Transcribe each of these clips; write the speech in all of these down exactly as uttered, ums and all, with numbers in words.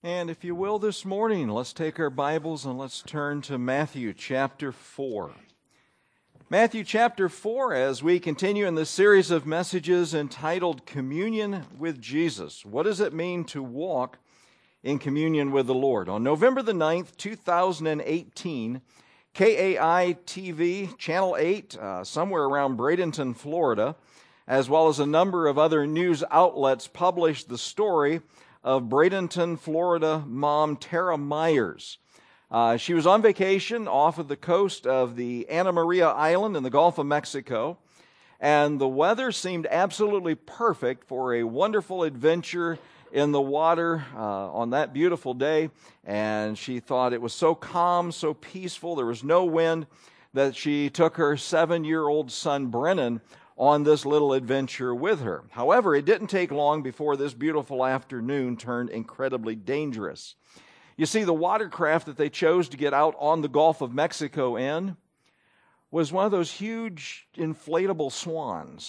And if you will this morning, let's take our Bibles and let's turn to Matthew chapter four. Matthew chapter four, as we continue in this series of messages entitled Communion with Jesus. What does it mean to walk in communion with the Lord? On November the ninth, two thousand eighteen, K A I T V, Channel eight, uh, somewhere around Bradenton, Florida, as well as a number of other news outlets published the story of Bradenton, Florida mom Tara Myers. Uh, she was on vacation off of the coast of the Anna Maria Island in the Gulf of Mexico, and the weather seemed absolutely perfect for a wonderful adventure in the water uh, on that beautiful day. And she thought it was so calm, so peaceful, there was no wind, that she took her seven-year-old son Brennan on this little adventure with her. However, it didn't take long before this beautiful afternoon turned incredibly dangerous. You see, the watercraft that they chose to get out on the Gulf of Mexico in was one of those huge inflatable swans.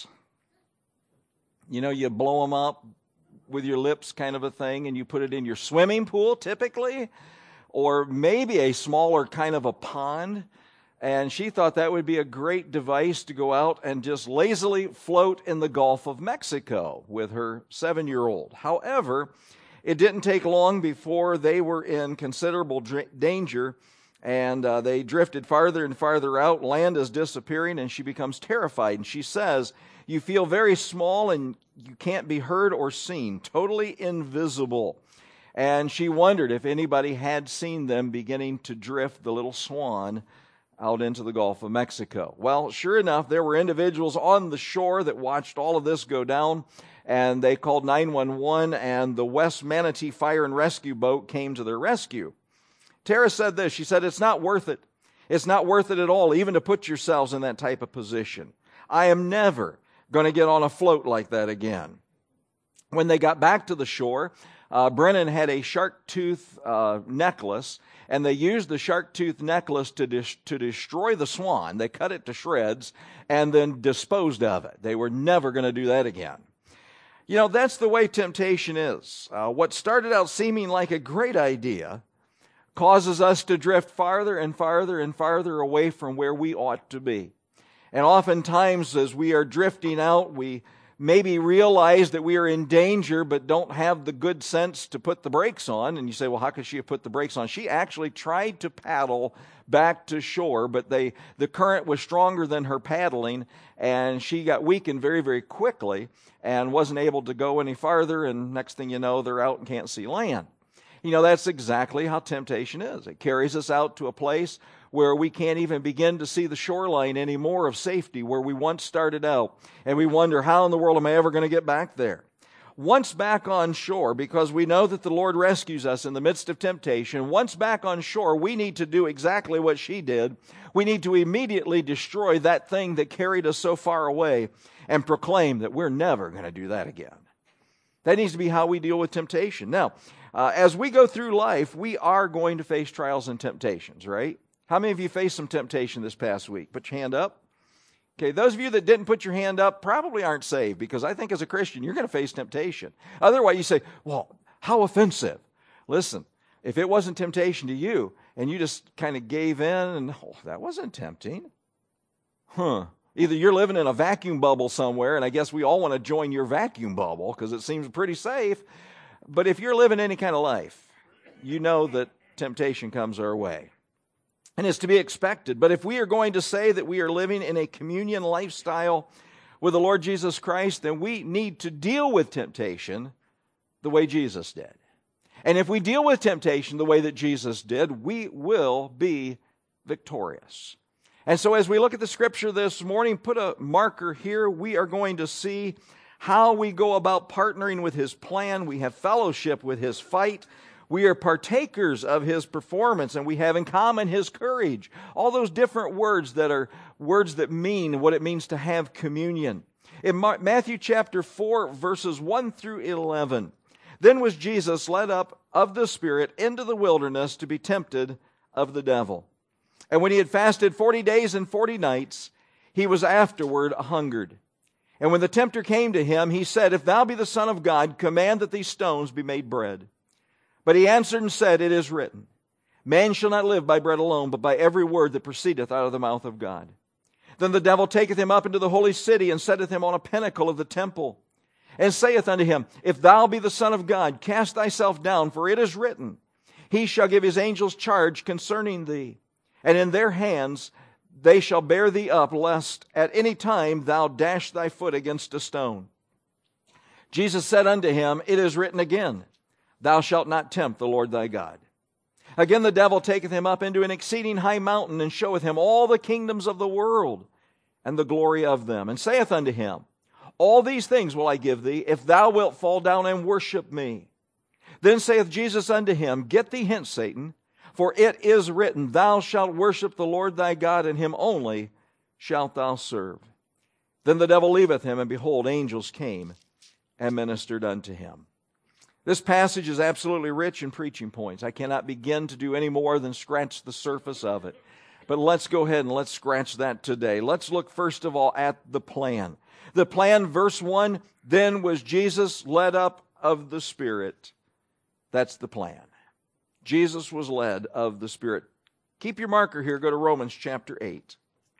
You know, you blow them up with your lips kind of a thing, and you put it in your swimming pool typically, or maybe a smaller kind of a pond. And she thought that would be a great device to go out and just lazily float in the Gulf of Mexico with her seven-year-old. However, it didn't take long before they were in considerable dr- danger, and uh, they drifted farther and farther out. Land is disappearing, and she becomes terrified. And she says, "You feel very small, and you can't be heard or seen, totally invisible." And she wondered if anybody had seen them beginning to drift the little swan out into the Gulf of Mexico. Well, sure enough, there were individuals on the shore that watched all of this go down, and they called nine one one, and the West Manatee Fire and Rescue boat came to their rescue. Tara said this, she said, "It's not worth it. It's not worth it at all, even to put yourselves in that type of position. I am never going to get on a float like that again." When they got back to the shore, uh, Brennan had a shark tooth uh, necklace, and they used the shark tooth necklace to dis- to destroy the swan. They cut it to shreds and then disposed of it. They were never going to do that again. You know, that's the way temptation is. Uh, what started out seeming like a great idea causes us to drift farther and farther and farther away from where we ought to be. And oftentimes, as we are drifting out, we maybe realize that we are in danger, but don't have the good sense to put the brakes on. And you say, well, how could she have put the brakes on? She actually tried to paddle back to shore, but they the current was stronger than her paddling, and she got weakened very, very quickly and wasn't able to go any farther. And next thing you know, they're out and can't see land. You know, that's exactly how temptation is. It carries us out to a place where we can't even begin to see the shoreline anymore of safety where we once started out. And we wonder, how in the world am I ever going to get back there? Once back on shore, because we know that the Lord rescues us in the midst of temptation, once back on shore, we need to do exactly what she did. We need to immediately destroy that thing that carried us so far away and proclaim that we're never going to do that again. That needs to be how we deal with temptation. Now, uh, as we go through life, we are going to face trials and temptations, right? How many of you faced some temptation this past week? Put your hand up. Okay, those of you that didn't put your hand up probably aren't saved, because I think as a Christian, you're going to face temptation. Otherwise, you say, well, how offensive. Listen, if it wasn't temptation to you and you just kind of gave in and, oh, that wasn't tempting. Huh. Either you're living in a vacuum bubble somewhere, and I guess we all want to join your vacuum bubble because it seems pretty safe. But if you're living any kind of life, you know that temptation comes our way. And it's to be expected. But if we are going to say that we are living in a communion lifestyle with the Lord Jesus Christ, then we need to deal with temptation the way Jesus did. And if we deal with temptation the way that Jesus did, we will be victorious. And so as we look at the scripture this morning, put a marker here. We are going to see how we go about partnering with His plan. We have fellowship with His fight. We are partakers of His performance, and we have in common His courage. All those different words that are words that mean what it means to have communion. In Matthew chapter four, verses one through eleven, then was Jesus led up of the Spirit into the wilderness to be tempted of the devil. And when He had fasted forty days and forty nights, He was afterward hungered. And when the tempter came to Him, He said, "If thou be the Son of God, command that these stones be made bread." But he answered and said, It is written, Man shall not live by bread alone, but by every word that proceedeth out of the mouth of God. Then the devil taketh him up into the holy city, and setteth him on a pinnacle of the temple, and saith unto him, If thou be the Son of God, cast thyself down, for it is written, He shall give his angels charge concerning thee, and in their hands they shall bear thee up, lest at any time thou dash thy foot against a stone. Jesus said unto him, It is written again, Thou shalt not tempt the Lord thy God. Again the devil taketh him up into an exceeding high mountain, and showeth him all the kingdoms of the world, and the glory of them, and saith unto him, All these things will I give thee, if thou wilt fall down and worship me. Then saith Jesus unto him, Get thee hence, Satan, for it is written, Thou shalt worship the Lord thy God, and him only shalt thou serve. Then the devil leaveth him, and behold, angels came and ministered unto him. This passage is absolutely rich in preaching points. I cannot begin to do any more than scratch the surface of it. But let's go ahead and let's scratch that today. Let's look first of all at the plan. The plan, verse one, then was Jesus led up of the Spirit. That's the plan. Jesus was led of the Spirit. Keep your marker here. Go to Romans chapter eight.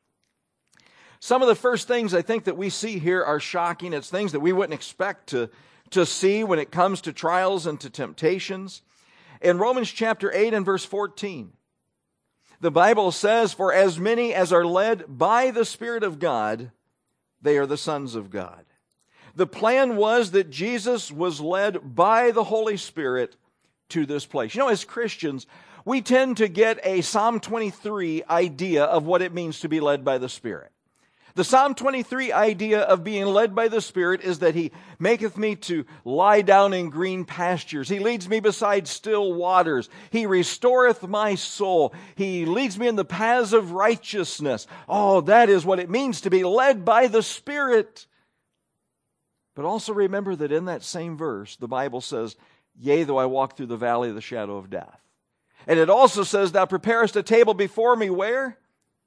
Some of the first things I think that we see here are shocking. It's things that we wouldn't expect to, to see when it comes to trials and to temptations. In Romans chapter eight and verse fourteen, the Bible says, For as many as are led by the Spirit of God, they are the sons of God. The plan was that Jesus was led by the Holy Spirit to this place. You know, as Christians, we tend to get a Psalm twenty-three idea of what it means to be led by the Spirit. The Psalm twenty-three idea of being led by the Spirit is that He maketh me to lie down in green pastures. He leads me beside still waters. He restoreth my soul. He leads me in the paths of righteousness. Oh, that is what it means to be led by the Spirit. But also remember that in that same verse, the Bible says, Yea, though I walk through the valley of the shadow of death. And it also says, Thou preparest a table before me where?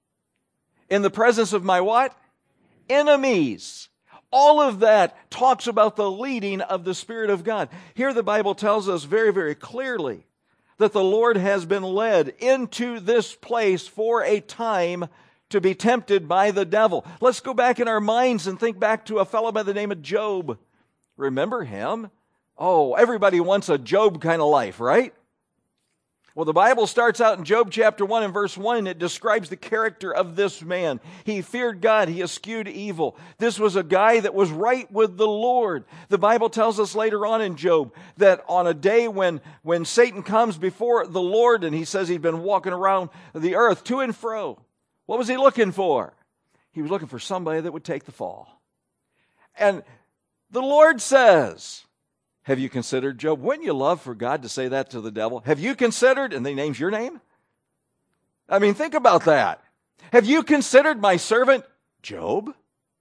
In the presence of my what? Enemies. All of that talks about the leading of the Spirit of God. Here the Bible tells us very, very clearly that the Lord has been led into this place for a time to be tempted by the devil. Let's go back in our minds and think back to a fellow by the name of Job. Remember him? Oh, everybody wants a Job kind of life, right? Well, the Bible starts out in Job chapter one and verse one, and it describes the character of this man. He feared God. He eschewed evil. This was a guy that was right with the Lord. The Bible tells us later on in Job that on a day when, when Satan comes before the Lord, and he says he'd been walking around the earth to and fro, what was he looking for? He was looking for somebody that would take the fall. And the Lord says, have you considered, Job? Wouldn't you love for God to say that to the devil? Have you considered, and he names your name? I mean, think about that. Have you considered my servant Job?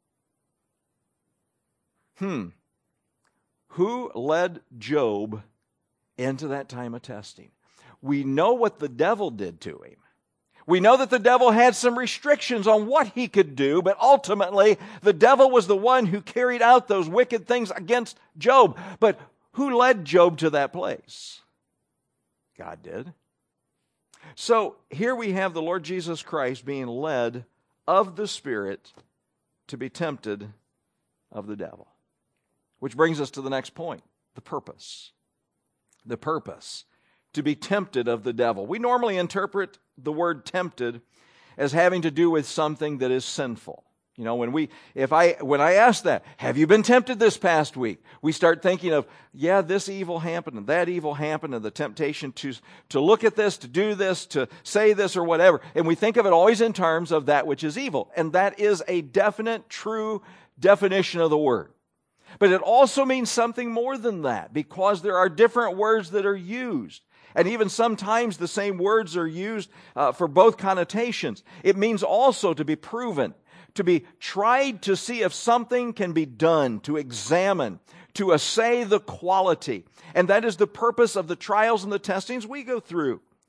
Hmm. Who led Job into that time of testing? We know what the devil did to him. We know that the devil had some restrictions on what he could do, but ultimately the devil was the one who carried out those wicked things against Job. But who led Job to that place? God did. So here we have the Lord Jesus Christ being led of the Spirit to be tempted of the devil. Which brings us to the next point, the purpose. The purpose. To be tempted of the devil. We normally interpret the word tempted as having to do with something that is sinful. You know, when we, if I, when I ask that, have you been tempted this past week? We start thinking of, yeah, this evil happened and that evil happened, and the temptation to, to look at this, to do this, to say this or whatever. And we think of it always in terms of that which is evil. And that is a definite, true definition of the word. But it also means something more than that, because there are different words that are used. And even sometimes the same words are used uh, for both connotations. It means also to be proven, to be tried to see if something can be done, to examine, to assay the quality. And that is the purpose of the trials and the testings we go through.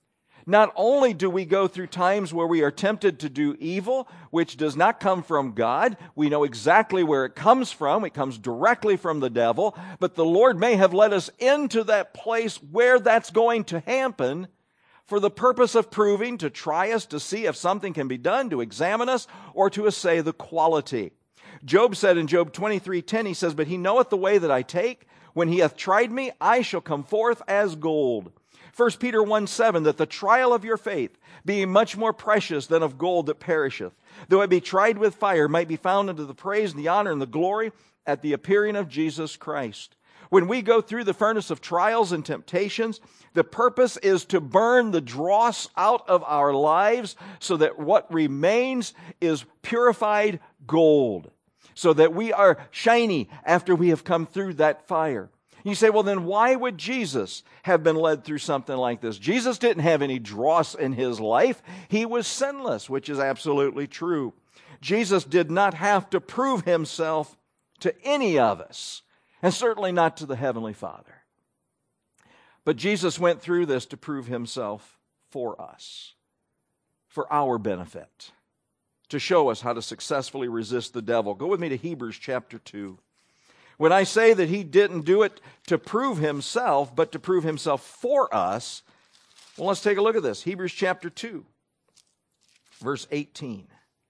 Not only do we go through times where we are tempted to do evil, which does not come from God, we know exactly where it comes from. It comes directly from the devil, but the Lord may have led us into that place where that's going to happen for the purpose of proving, to try us, to see if something can be done, to examine us, or to assay the quality. Job said in Job twenty-three ten, he says, "But he knoweth the way that I take. When he hath tried me, I shall come forth as gold." First Peter one seven, "That the trial of your faith, being much more precious than of gold that perisheth, though it be tried with fire, might be found unto the praise and the honor and the glory at the appearing of Jesus Christ." When we go through the furnace of trials and temptations, the purpose is to burn the dross out of our lives so that what remains is purified gold, so that we are shiny after we have come through that fire. You say, well, then why would Jesus have been led through something like this? Jesus didn't have any dross in his life. He was sinless, which is absolutely true. Jesus did not have to prove himself to any of us, and certainly not to the Heavenly Father. But Jesus went through this to prove himself for us, for our benefit, to show us how to successfully resist the devil. Go with me to Hebrews chapter two. When I say that he didn't do it to prove himself, but to prove himself for us, well, let's take a look at this. Hebrews chapter two, verse eighteen.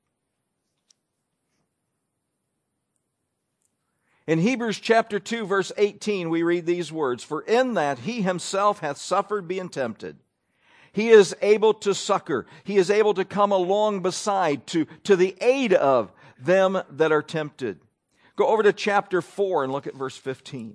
In Hebrews chapter two, verse eighteen, we read these words, "For in that he himself hath suffered being tempted, he is able to succor, he is able to come along beside, to, to the aid of them that are tempted." Go over to chapter four and look at verse fifteen.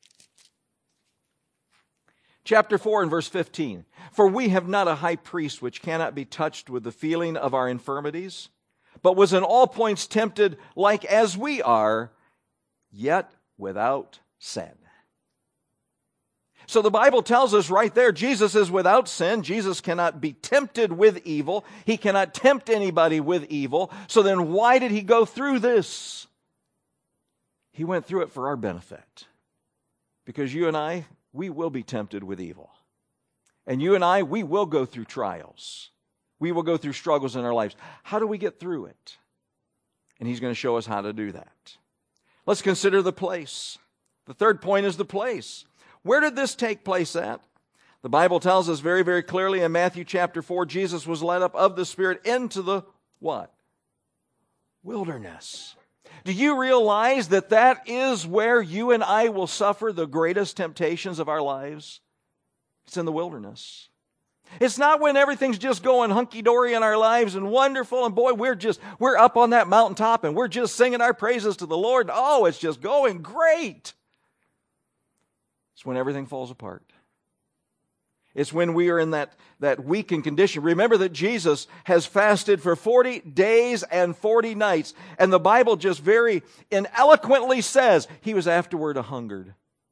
Chapter four and verse fifteen. "For we have not a high priest which cannot be touched with the feeling of our infirmities, but was in all points tempted like as we are, yet without sin." So the Bible tells us right there, Jesus is without sin. Jesus cannot be tempted with evil. He cannot tempt anybody with evil. So then why did he go through this? He went through it for our benefit. Because you and I, we will be tempted with evil. And you and I, we will go through trials. We will go through struggles in our lives. How do we get through it? And he's going to show us how to do that. Let's consider the place. The third point is the place. Where did this take place at? The Bible tells us very, very clearly in Matthew chapter four, Jesus was led up of the Spirit into the what? Wilderness. Do you realize that that is where you and I will suffer the greatest temptations of our lives? It's in the wilderness. It's not when everything's just going hunky-dory in our lives and wonderful, and boy, we're just, we're up on that mountaintop and we're just singing our praises to the Lord. Oh, it's just going great. It's when everything falls apart. It's when we are in that, that weakened condition. Remember that Jesus has fasted for forty days and forty nights. And the Bible just very ineloquently says he was afterward a hungered.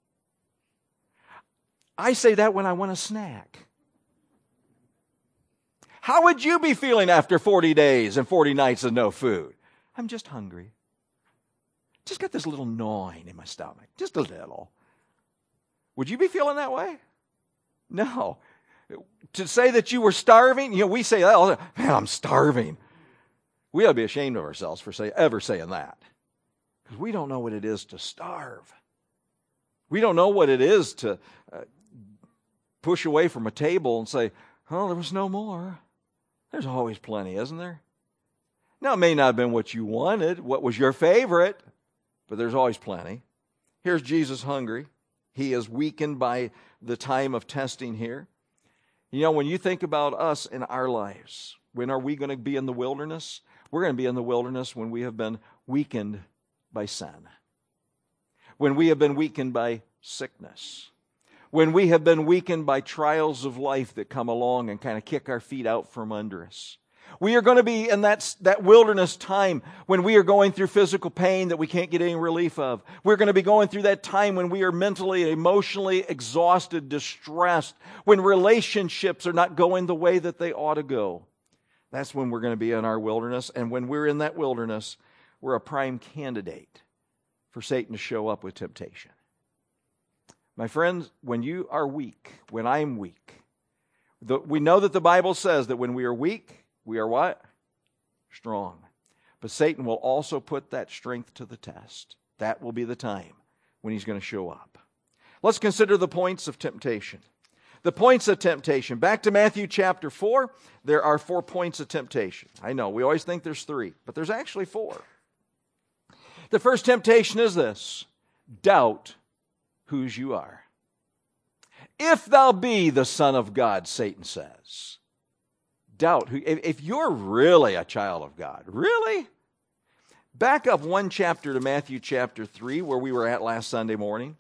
I say that when I want a snack. How would you be feeling after forty days and forty nights of no food? I'm just hungry. Just got this little gnawing in my stomach. Just a little. Would you be feeling that way? No. To say that you were starving, you know, we say, oh, man, I'm starving. We ought to be ashamed of ourselves for say, ever saying that. Because we don't know what it is to starve. We don't know what it is to uh, push away from a table and say, oh, there was no more. There's always plenty, isn't there? Now, it may not have been what you wanted, what was your favorite, but there's always plenty. Here's Jesus hungry. He is weakened by the time of testing here. You know, when you think about us in our lives, when are we going to be in the wilderness? We're going to be in the wilderness when we have been weakened by sin. When we have been weakened by sickness. When we have been weakened by trials of life that come along and kind of kick our feet out from under us. We are going to be in that, that wilderness time when we are going through physical pain that we can't get any relief of. We're going to be going through that time when we are mentally, emotionally exhausted, distressed, when relationships are not going the way that they ought to go. That's when we're going to be in our wilderness. And when we're in that wilderness, we're a prime candidate for Satan to show up with temptation. My friends, when you are weak, when I'm weak, The, we know that the Bible says that when we are weak, we are what? Strong. But Satan will also put that strength to the test. That will be the time when he's going to show up. Let's consider the points of temptation. The points of temptation. Back to Matthew chapter four, there are four points of temptation. I know, we always think there's three, but there's actually four. The first temptation is this: doubt whose you are. If thou be the Son of God, Satan says. Doubt who, if you're really a child of God, really? Back up one chapter to Matthew chapter three, where we were at last Sunday morning.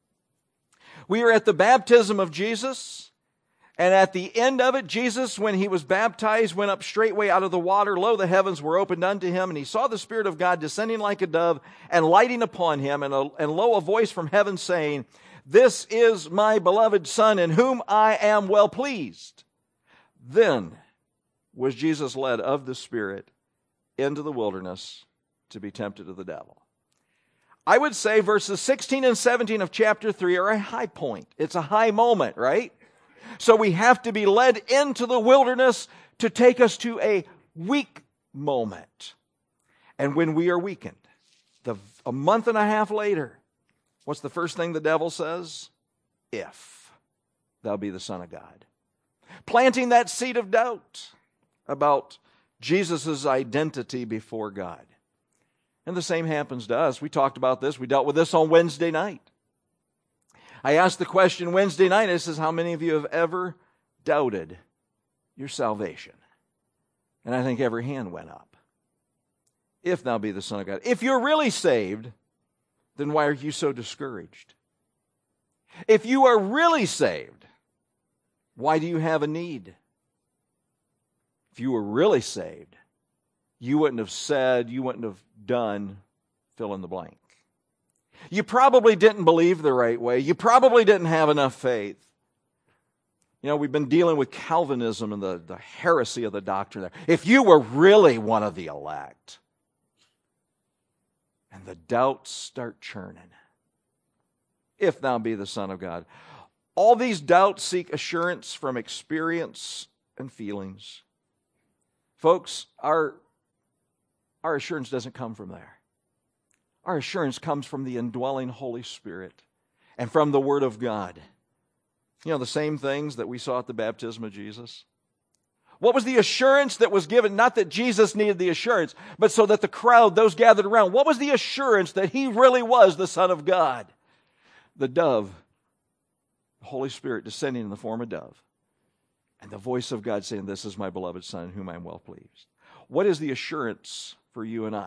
We were at the baptism of Jesus, and at the end of it, Jesus, when he was baptized, went up straightway out of the water. Lo, the heavens were opened unto him, and he saw the Spirit of God descending like a dove and lighting upon him, and, a, and lo, a voice from heaven saying, This is my beloved Son, in whom I am well pleased. Then was Jesus led of the Spirit into the wilderness to be tempted of the devil. I would say verses sixteen and seventeen of chapter three are a high point. It's a high moment, right? So we have to be led into the wilderness to take us to a weak moment. And when we are weakened, the, a month and a half later, what's the first thing the devil says? If thou be the Son of God. Planting that seed of doubt about Jesus' identity before God. And the same happens to us. We talked about this. We dealt with this on Wednesday night. I asked the question Wednesday night. I says, how many of you have ever doubted your salvation? And I think every hand went up. If thou be the Son of God. If you're really saved, then why are you so discouraged? If you are really saved, why do you have a need? If you were really saved, you wouldn't have said, you wouldn't have done, fill in the blank. You probably didn't believe the right way. You probably didn't have enough faith. You know, we've been dealing with Calvinism and the, the heresy of the doctrine there. If you were really one of the elect, and the doubts start churning, if thou be the Son of God. All these doubts seek assurance from experience and feelings. Folks, our Our assurance doesn't come from there. Our assurance comes from the indwelling Holy Spirit and from the Word of God. You know, the same things that we saw at the baptism of Jesus. What was the assurance that was given? Not that Jesus needed the assurance, but so that the crowd, those gathered around, what was the assurance that he really was the Son of God? The dove, the Holy Spirit descending in the form of dove, and the voice of God saying, This is my beloved Son, in whom I am well pleased. What is the assurance for you and I?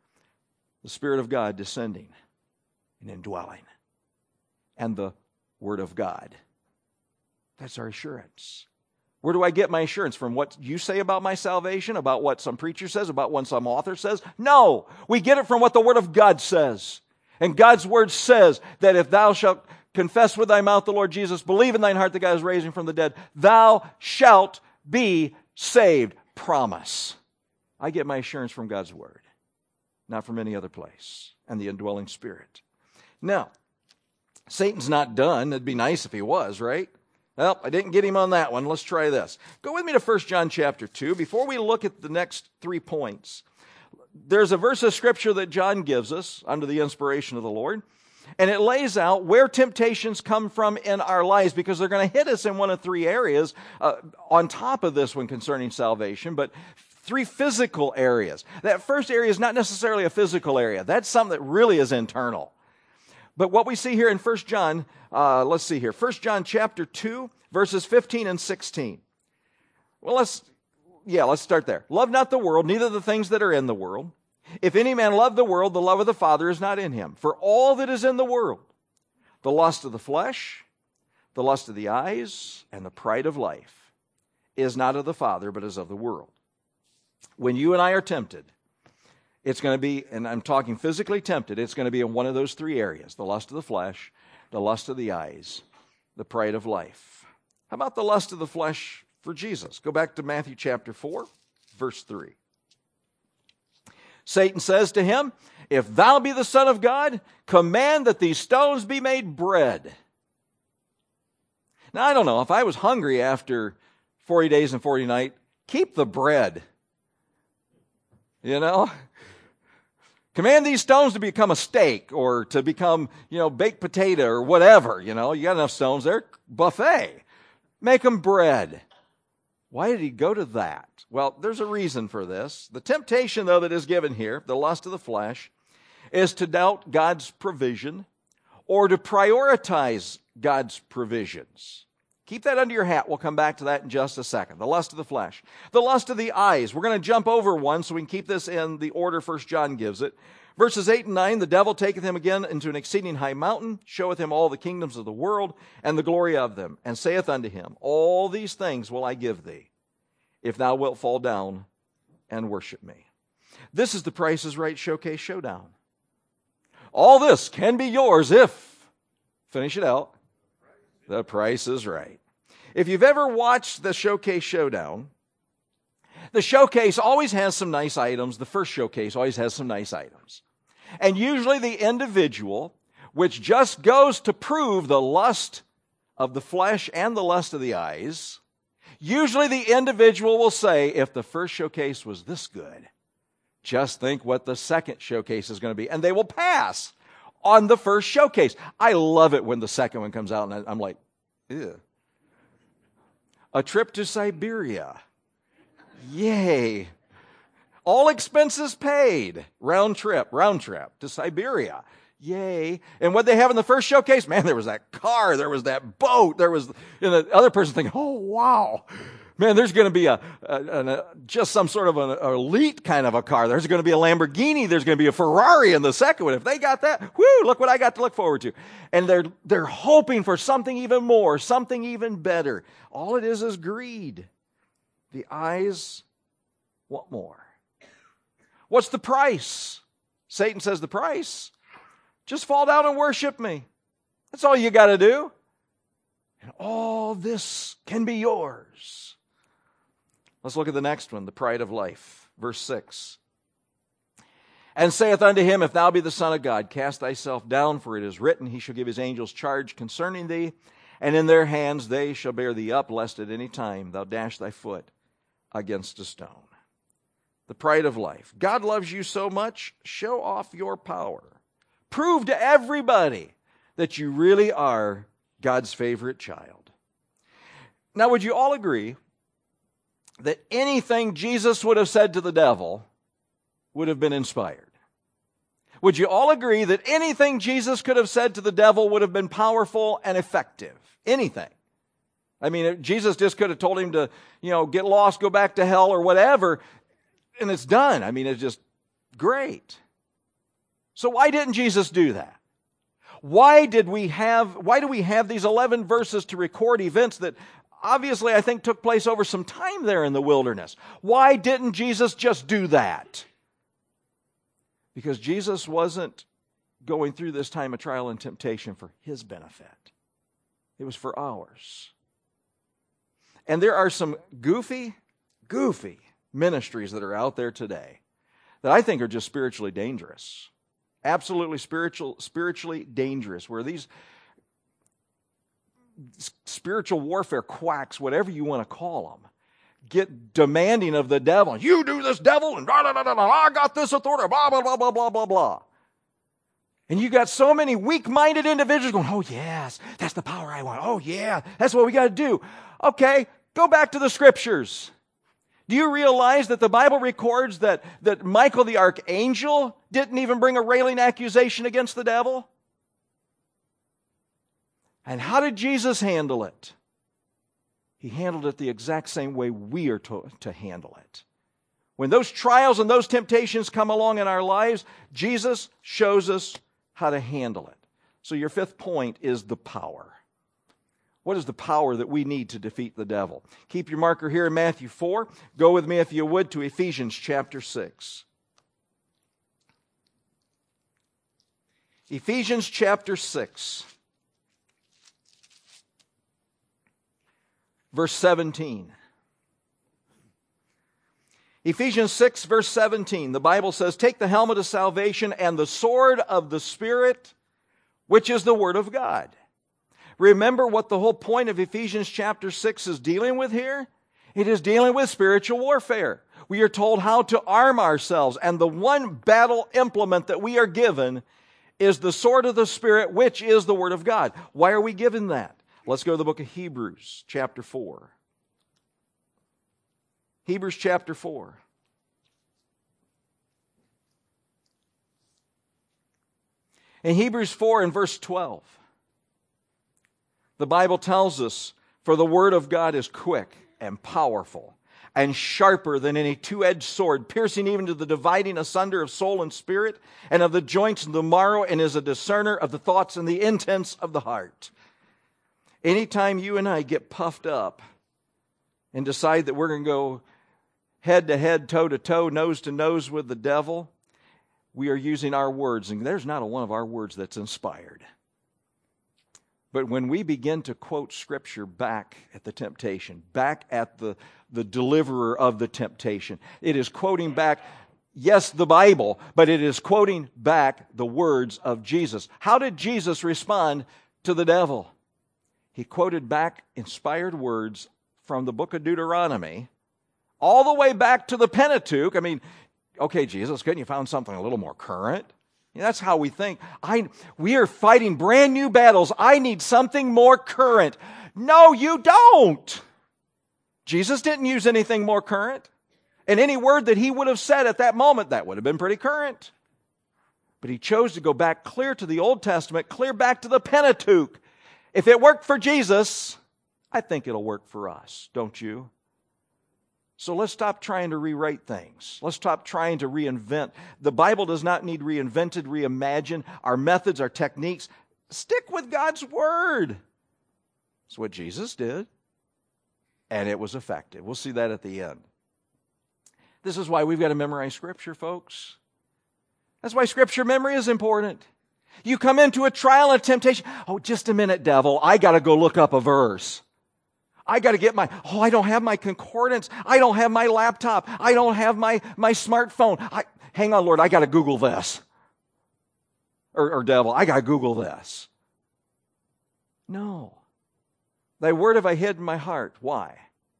The Spirit of God descending and indwelling, and the Word of God. That's our assurance. Where do I get my assurance? From what you say about my salvation, about what some preacher says, about what some author says? No, we get it from what the Word of God says. And God's Word says that if thou shalt confess with thy mouth the Lord Jesus, believe in thine heart that God is raising from the dead, thou shalt be saved. Promise. I get my assurance from God's Word, not from any other place, and the indwelling Spirit. Now, Satan's not done. It'd be nice if he was, right? Well, I didn't get him on that one. Let's try this. Go with me to First John chapter two. Before we look at the next three points, there's a verse of Scripture that John gives us under the inspiration of the Lord, and it lays out where temptations come from in our lives, because they're going to hit us in one of three areas uh, on top of this one concerning salvation, but three physical areas. That first area is not necessarily a physical area. That's something that really is internal. But what we see here in First John, uh, let's see here, First John chapter two, verses fifteen and sixteen. Well, let's, yeah, let's start there. Love not the world, neither the things that are in the world. If any man love the world, the love of the Father is not in him. For all that is in the world, the lust of the flesh, the lust of the eyes, and the pride of life, is not of the Father, but is of the world. When you and I are tempted, it's going to be, and I'm talking physically tempted, it's going to be in one of those three areas: the lust of the flesh, the lust of the eyes, the pride of life. How about the lust of the flesh for Jesus? Go back to Matthew chapter four, verse three. Satan says to him, If thou be the Son of God, command that these stones be made bread. Now, I don't know, if I was hungry after forty days and forty nights, keep the bread. You know? Command these stones to become a steak or to become, you know, baked potato or whatever. You know, you got enough stones there, buffet. Make them bread. Why did he go to that? Well, there's a reason for this. The temptation, though, that is given here, the lust of the flesh, is to doubt God's provision or to prioritize God's provisions. Keep that under your hat. We'll come back to that in just a second. The lust of the flesh. The lust of the eyes. We're going to jump over one so we can keep this in the order First John gives it. Verses eight and nine, the devil taketh him again into an exceeding high mountain, showeth him all the kingdoms of the world and the glory of them, and saith unto him, all these things will I give thee, if thou wilt fall down and worship me. This is the Price is Right Showcase Showdown. All this can be yours if, finish it out, the price is right. If you've ever watched the Showcase Showdown, the showcase always has some nice items. The first showcase always has some nice items. And usually the individual, which just goes to prove the lust of the flesh and the lust of the eyes, usually the individual will say, if the first showcase was this good, just think what the second showcase is going to be. And they will pass on the first showcase. I love it when the second one comes out and I'm like, ew. A trip to Siberia. Yay. All expenses paid. Round trip, round trip to Siberia. Yay. And what they have in the first showcase, man, there was that car, there was that boat, there was, and the other person thinking, oh, wow. Man, there's going to be a, a, a just some sort of an elite kind of a car. There's going to be a Lamborghini. There's going to be a Ferrari in the second one. If they got that, whoo, look what I got to look forward to. And they're, they're hoping for something even more, something even better. All it is is greed. The eyes want more. What's the price? Satan says the price. Just fall down and worship me. That's all you got to do. And all this can be yours. Let's look at the next one, the pride of life. Verse six. And saith unto him, if thou be the Son of God, cast thyself down, for it is written, he shall give his angels charge concerning thee, and in their hands they shall bear thee up, lest at any time thou dash thy foot against a stone. The pride of life. God loves you so much, show off your power. Prove to everybody that you really are God's favorite child. Now, would you all agree that anything Jesus would have said to the devil would have been inspired? Would you all agree that anything Jesus could have said to the devil would have been powerful and effective? Anything. I mean, Jesus just could have told him to, you know, get lost, go back to hell or whatever, and it's done. I mean, it's just great. So why didn't Jesus do that? Why did we have, why do we have these eleven verses to record events that obviously I think took place over some time there in the wilderness? Why didn't Jesus just do that? Because Jesus wasn't going through this time of trial and temptation for his benefit. It was for ours. And there are some goofy, goofy ministries that are out there today that I think are just spiritually dangerous. Absolutely spiritual, spiritually dangerous, where these spiritual warfare quacks, whatever you want to call them, get demanding of the devil. You do this, devil, and blah, blah, blah, blah, I got this authority, blah, blah, blah, blah, blah, blah, blah. And you got so many weak-minded individuals going, oh, yes, that's the power I want. Oh, yeah, that's what we got to do. Okay, go back to the Scriptures. Do you realize that the Bible records that, that Michael the archangel didn't even bring a railing accusation against the devil? And how did Jesus handle it? He handled it the exact same way we are to, to handle it. When those trials and those temptations come along in our lives, Jesus shows us how to handle it. So your fifth point is the power. What is the power that we need to defeat the devil? Keep your marker here in Matthew four. Go with me, if you would, to Ephesians chapter six. Ephesians chapter six. Verse seventeen. Ephesians six, verse seventeen. The Bible says, take the helmet of salvation and the sword of the Spirit, which is the Word of God. Remember what the whole point of Ephesians chapter six is dealing with here? It is dealing with spiritual warfare. We are told how to arm ourselves, and the one battle implement that we are given is the sword of the Spirit, which is the Word of God. Why are we given that? Let's go to the book of Hebrews, chapter four. Hebrews chapter four. In Hebrews four and verse twelve, the Bible tells us, "For the Word of God is quick and powerful, and sharper than any two-edged sword, piercing even to the dividing asunder of soul and spirit, and of the joints and the marrow, and is a discerner of the thoughts and the intents of the heart." Anytime you and I get puffed up and decide that we're going to go head to head, toe to toe, nose to nose with the devil, we are using our words, and there's not a one of our words that's inspired. But when we begin to quote Scripture back at the temptation, back at the, the deliverer of the temptation, it is quoting back, yes, the Bible, but it is quoting back the words of Jesus. How did Jesus respond to the devil? He quoted back inspired words from the book of Deuteronomy, all the way back to the Pentateuch. I mean, okay, Jesus, couldn't you found something a little more current? Yeah, that's how we think. I, we are fighting brand new battles. I need something more current. No, you don't. Jesus didn't use anything more current. And any word that he would have said at that moment, that would have been pretty current. But he chose to go back clear to the Old Testament, clear back to the Pentateuch. If it worked for Jesus, I think it'll work for us, don't you? So let's stop trying to rewrite things. Let's stop trying to reinvent. The Bible does not need reinvented, reimagined. Our methods, our techniques. Stick with God's Word. That's what Jesus did. And it was effective. We'll see that at the end. This is why we've got to memorize Scripture, folks. That's why Scripture memory is important. You come into a trial and a temptation. Oh, just a minute, devil. I got to go look up a verse. I got to get my, oh, I don't have my concordance. I don't have my laptop. I don't have my, my smartphone. I, hang on, Lord, I got to Google this. Or, or devil, I got to Google this. No. Thy word have I hid in my heart. Why?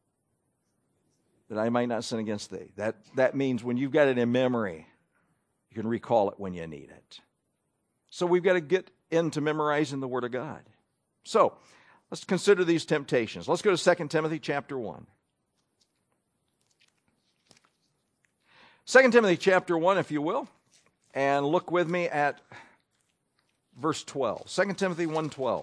That I might not sin against thee. That, that means when you've got it in memory, you can recall it when you need it. So we've got to get into memorizing the Word of God. So, let's consider these temptations. Let's go to Second Timothy chapter one. Second Timothy chapter one, if you will, and look with me at verse twelve. Second Timothy one twelve.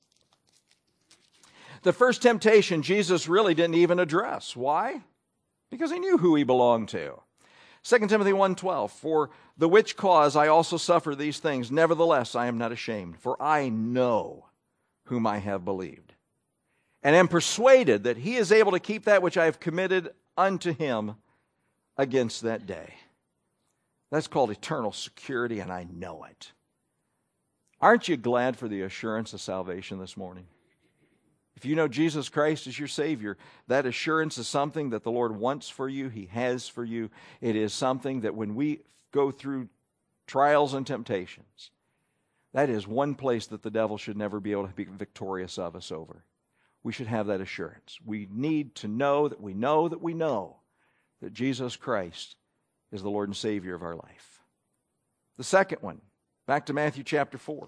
The first temptation Jesus really didn't even address. Why? Because he knew who he belonged to. Second Timothy one twelve, for the which cause I also suffer these things, nevertheless I am not ashamed, for I know whom I have believed, and am persuaded that he is able to keep that which I have committed unto him against that day. That's called eternal security, and I know it. Aren't you glad for the assurance of salvation this morning? If you know Jesus Christ is your Savior, that assurance is something that the Lord wants for you. He has for you. It is something that when we go through trials and temptations, that is one place that the devil should never be able to be victorious of us over. We should have that assurance. We need to know that we know that we know that Jesus Christ is the Lord and Savior of our life. The second one, back to Matthew chapter four.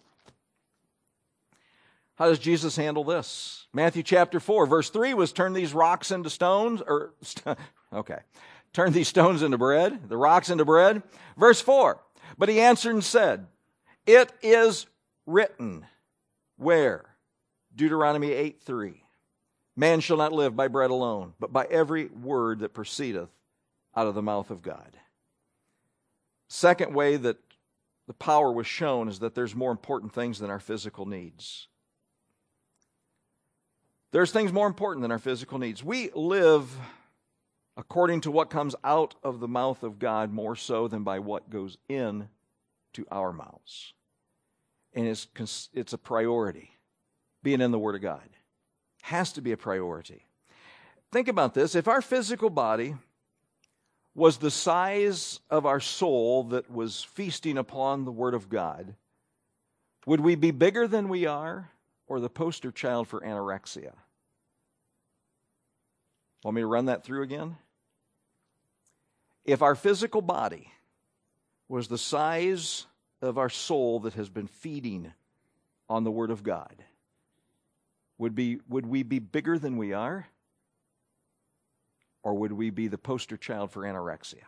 How does Jesus handle this? Matthew chapter four, verse three was turn these rocks into stones, or, okay, turn these stones into bread, the rocks into bread. Verse four, but he answered and said, it is written, where? Deuteronomy eight three. Man shall not live by bread alone, but by every word that proceedeth out of the mouth of God. Second way that the power was shown is that there's more important things than our physical needs. There's things more important than our physical needs. We live according to what comes out of the mouth of God more so than by what goes in to our mouths. And it's, it's a priority. Being in the Word of God has to be a priority. Think about this. If our physical body was the size of our soul that was feasting upon the Word of God, would we be bigger than we are, or the poster child for anorexia? Want me to run that through again? If our physical body was the size of our soul that has been feeding on the Word of God, would be would we be bigger than we are? Or would we be the poster child for anorexia?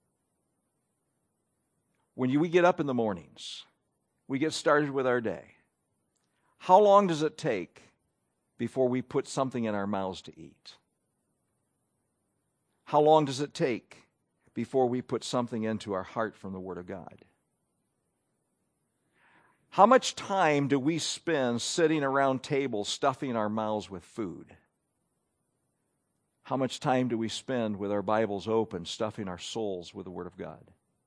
When you, we get up in the mornings, we get started with our day, how long does it take before we put something in our mouths to eat? How long does it take before we put something into our heart from the Word of God? How much time do we spend sitting around tables stuffing our mouths with food? How much time do we spend with our Bibles open, stuffing our souls with the Word of God?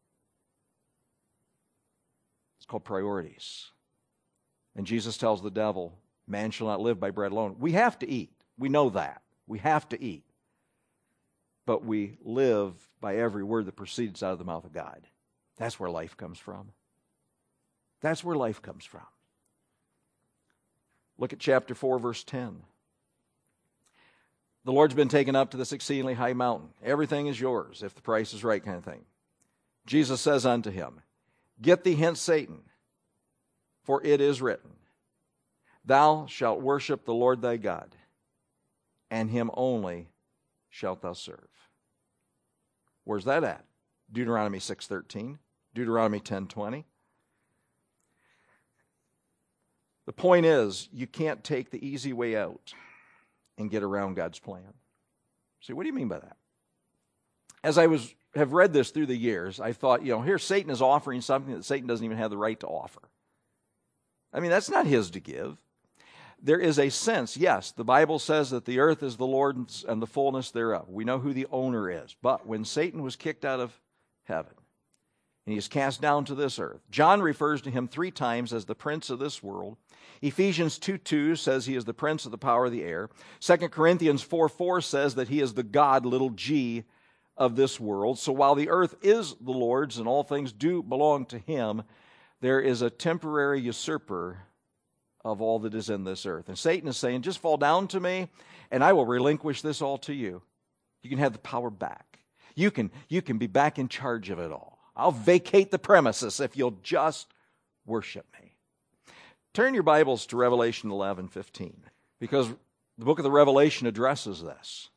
It's called priorities. And Jesus tells the devil, man shall not live by bread alone. We have to eat. We know that. We have to eat. But we live by every word that proceeds out of the mouth of God. That's where life comes from. That's where life comes from. Look at chapter four, verse ten. The Lord's been taken up to this exceedingly high mountain. Everything is yours, if the price is right, kind of thing. Jesus says unto him, get thee hence, Satan, for it is written, thou shalt worship the Lord thy God, and him only shalt thou serve. Where's that at? Deuteronomy six thirteen, Deuteronomy ten twenty. The point is, you can't take the easy way out and get around God's plan. See, what do you mean by that? As I was have read this through the years, I thought, you know, here Satan is offering something that Satan doesn't even have the right to offer. I mean, that's not his to give. There is a sense, yes, the Bible says that the earth is the Lord's and the fullness thereof. We know who the owner is. But when Satan was kicked out of heaven, and he is cast down to this earth, John refers to him three times as the prince of this world. Ephesians two two says he is the prince of the power of the air. Second Corinthians four four says that he is the God, little g, of this world. So while the earth is the Lord's and all things do belong to him, there is a temporary usurper of all that is in this earth. And Satan is saying, just fall down to me, and I will relinquish this all to you. You can have the power back. You can, you can be back in charge of it all. I'll vacate the premises if you'll just worship me. Turn your Bibles to Revelation eleven fifteen, because the book of the Revelation addresses this.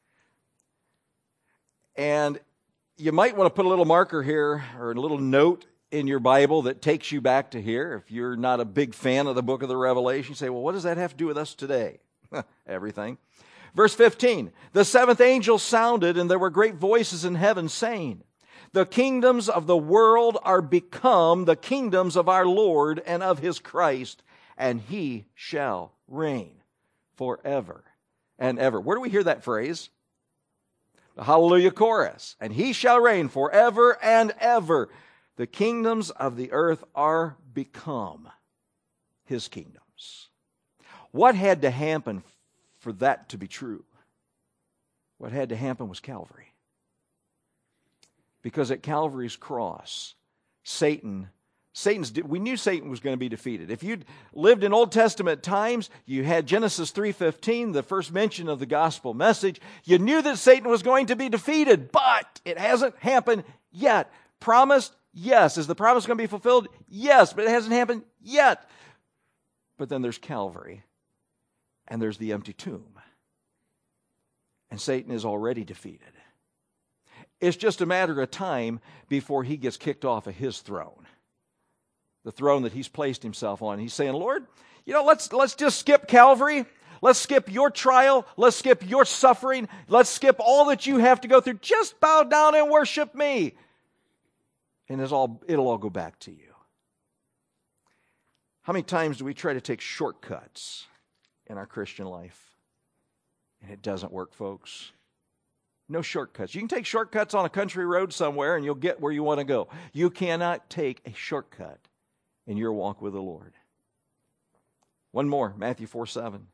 And you might want to put a little marker here, or a little note in your Bible that takes you back to here. If you're not a big fan of the book of the Revelation, you say, well, what does that have to do with us today? Everything. Verse fifteen, the seventh angel sounded, and there were great voices in heaven saying, the kingdoms of the world are become the kingdoms of our Lord and of his Christ, and he shall reign forever and ever. Where do we hear that phrase? The Hallelujah chorus. And he shall reign forever and ever. The kingdoms of the earth are become his kingdoms. What had to happen for that to be true? What had to happen was Calvary. Because at Calvary's cross, Satan, Satan's, we knew Satan was going to be defeated. If you'd lived in Old Testament times, you had Genesis three fifteen, the first mention of the gospel message. You knew that Satan was going to be defeated, but it hasn't happened yet. Promised? Yes. Is the promise going to be fulfilled? Yes, but it hasn't happened yet. But then there's Calvary, and there's the empty tomb. And Satan is already defeated. It's just a matter of time before he gets kicked off of his throne, the throne that he's placed himself on. He's saying, Lord, you know, let's, let's just skip Calvary. Let's skip your trial. Let's skip your suffering. Let's skip all that you have to go through. Just bow down and worship me. And it's all, it'll all go back to you. How many times do we try to take shortcuts in our Christian life? And it doesn't work, folks. No shortcuts. You can take shortcuts on a country road somewhere and you'll get where you want to go. You cannot take a shortcut in your walk with the Lord. One more, Matthew four seven.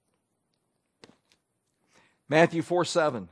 Matthew four seven.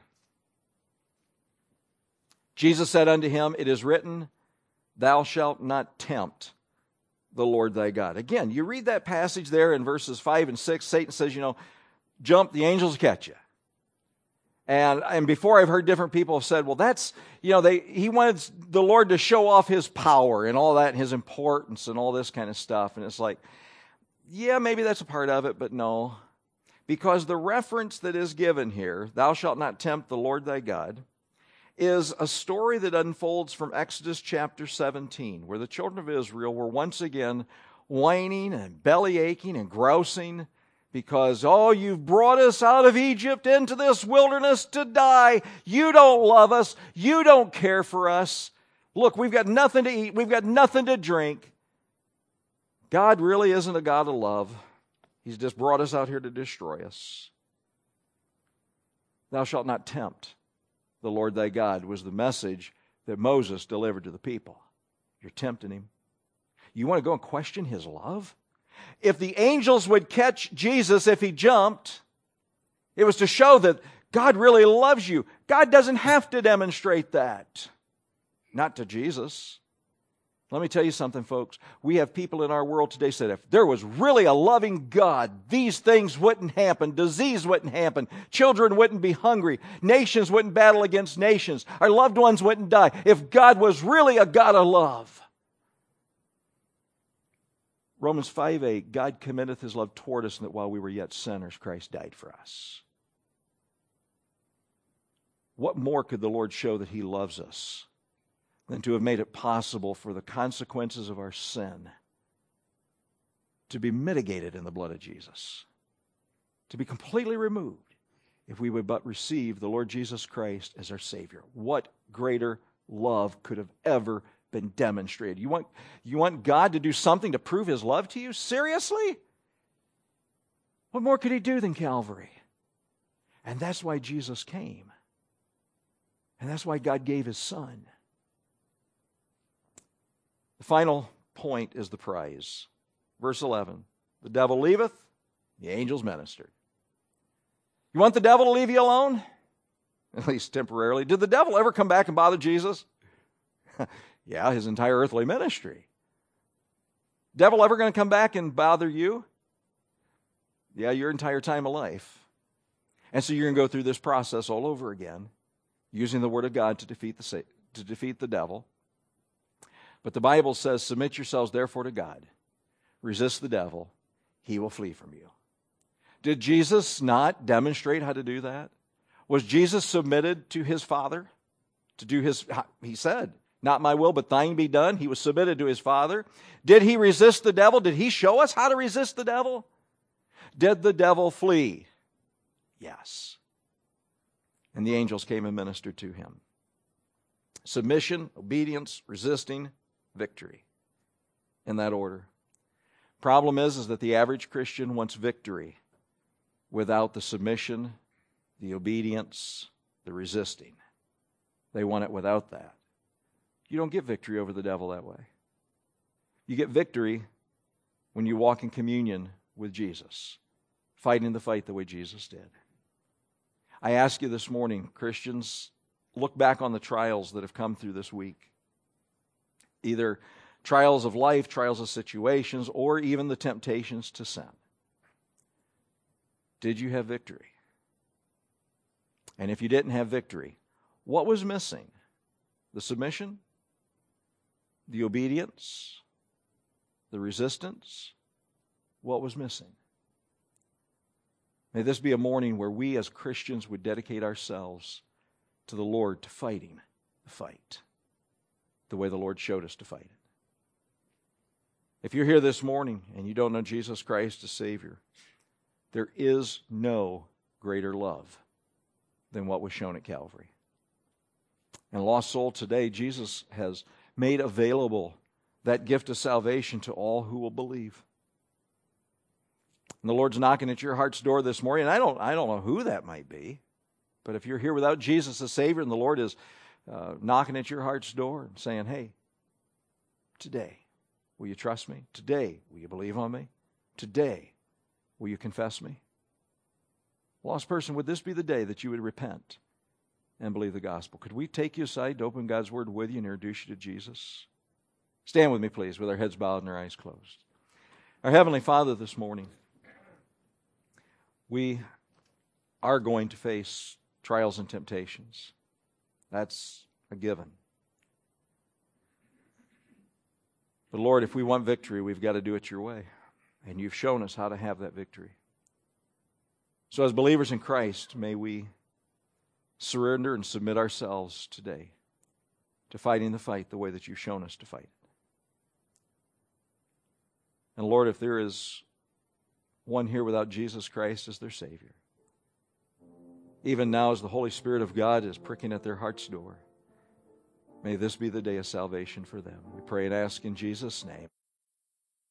Jesus said unto him, it is written, thou shalt not tempt the Lord thy God. Again, you read that passage there in verses five and six, Satan says, you know, jump, the angels catch you. And, and before I've heard different people have said, well, that's, you know, they, he wanted the Lord to show off his power and all that and his importance and all this kind of stuff. And it's like, yeah, maybe that's a part of it, but no. Because the reference that is given here, thou shalt not tempt the Lord thy God, is a story that unfolds from Exodus chapter seventeen, where the children of Israel were once again whining and belly aching and grousing because, oh, you've brought us out of Egypt into this wilderness to die. You don't love us. You don't care for us. Look, we've got nothing to eat. We've got nothing to drink. God really isn't a God of love. He's just brought us out here to destroy us. Thou shalt not tempt the Lord thy God was the message that Moses delivered to the people. You're tempting him. You want to go and question his love? If the angels would catch Jesus if he jumped, it was to show that God really loves you. God doesn't have to demonstrate that. Not to Jesus. Let me tell you something, folks. We have people in our world today say, if there was really a loving God, these things wouldn't happen. Disease wouldn't happen. Children wouldn't be hungry. Nations wouldn't battle against nations. Our loved ones wouldn't die. If God was really a God of love. Romans five eight, God committeth his love toward us, and that while we were yet sinners, Christ died for us. What more could the Lord show that he loves us than to have made it possible for the consequences of our sin to be mitigated in the blood of Jesus, to be completely removed if we would but receive the Lord Jesus Christ as our Savior? What greater love could have ever been demonstrated? You want, you want God to do something to prove his love to you? Seriously? What more could he do than Calvary? And that's why Jesus came. And that's why God gave his Son. The final point is the prize. Verse eleven. The devil leaveth, the angels ministered. You want the devil to leave you alone? At least temporarily. Did the devil ever come back and bother Jesus? Yeah, his entire earthly ministry. Devil ever going to come back and bother you? Yeah, your entire time of life. And so you're going to go through this process all over again, using the Word of God to defeat the, to defeat the devil. But the Bible says, submit yourselves therefore to God. Resist the devil. He will flee from you. Did Jesus not demonstrate how to do that? Was Jesus submitted to his Father? To do his, he said, not my will, but thine be done. He was submitted to his Father. Did he resist the devil? Did he show us how to resist the devil? Did the devil flee? Yes. And the angels came and ministered to him. Submission, obedience, resisting, victory. In that order. Problem is, is that the average Christian wants victory without the submission, the obedience, the resisting. They want it without that. You don't get victory over the devil that way. You get victory when you walk in communion with Jesus, fighting the fight the way Jesus did. I ask you this morning, Christians, look back on the trials that have come through this week. Either trials of life, trials of situations, or even the temptations to sin. Did you have victory? And if you didn't have victory, what was missing? The submission? The obedience? The resistance? What was missing? May this be a morning where we as Christians would dedicate ourselves to the Lord, to fighting the fight the way the Lord showed us to fight it. If you're here this morning and you don't know Jesus Christ as Savior, there is no greater love than what was shown at Calvary. And lost soul, today Jesus has made available that gift of salvation to all who will believe. And the Lord's knocking at your heart's door this morning. And I don't, I don't know who that might be. But if you're here without Jesus as Savior and the Lord is uh, knocking at your heart's door and saying, hey, today, will you trust me? Today, will you believe on me? Today, will you confess me? Lost person, would this be the day that you would repent and believe the gospel? Could we take you aside to open God's Word with you and introduce you to Jesus? Stand with me, please, with our heads bowed and our eyes closed. Our Heavenly Father, this morning, we are going to face trials and temptations. That's a given. But Lord, if we want victory, we've got to do it your way. And you've shown us how to have that victory. So as believers in Christ, may we surrender and submit ourselves today to fighting the fight the way that you've shown us to fight it. And Lord, if there is one here without Jesus Christ as their Savior, even now as the Holy Spirit of God is pricking at their heart's door, may this be the day of salvation for them. We pray and ask in Jesus' name.